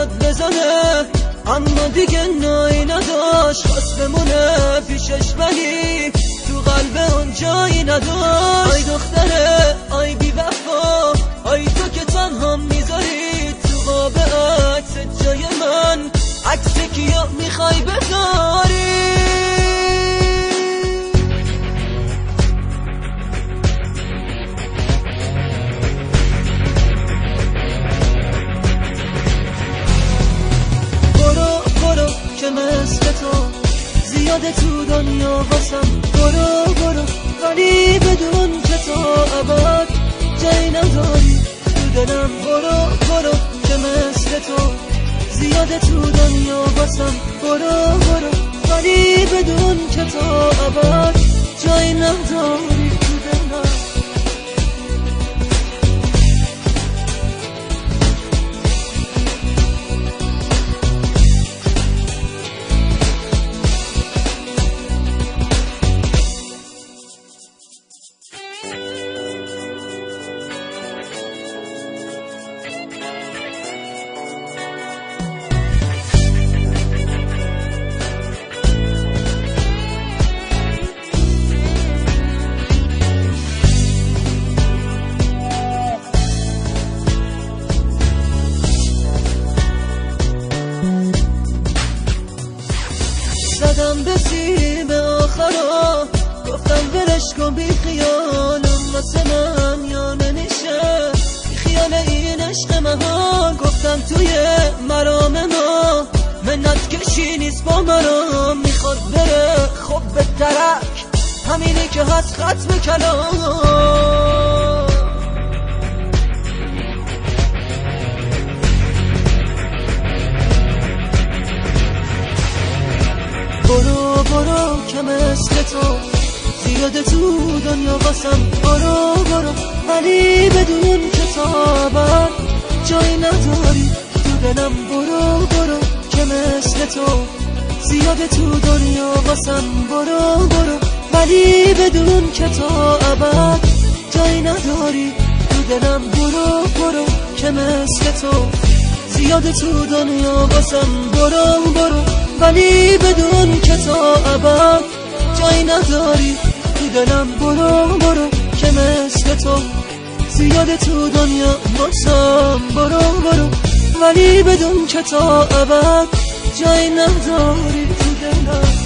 میاد بزنه، اما دیگه نایی نداشت، خواست بمونه پیشش ولی تو قلب اون جایی نداشت. آی دختره آی بی وفا، آی تو که تنها میذاری تو قاب عکس جای من، عکس کیو میخوای بذاری؟ که مثل تو زیاده تو دنیا واسم، برو ولی بدون که تو ابد جایی نداری تو دلم. برو که مثل تو زیاده تو دنیا واسم، برو ولی بدون که تو ابد جایی نداری تو دلم. زدم به سیم آخرا، گفتم ولش کن بی خیالم واسه من یا نمیشه، بی خیال این عشق مهان. گفتم توی مرام ما منت کشی نیست با مرام، میخواد بره خب به درک، همینی که هست ختم کلام. برو که مثل تو زیاده تو دنیا واسم، برو ولی بدون که تابت جایی نداری تو دلم. برو که مثل تو زیاده تو دنیا واسم، برو ولی بدون که تابت جایی نداری تو دلم. برو که مثل تو زیاده تو دنیا واسم، برو ولی بدون که تا ابد جایی نداری تو دلم. برو که مثل تو زیاده تو دنیا واسم، برو ولی بدون که تا ابد جایی نداری تو دلم.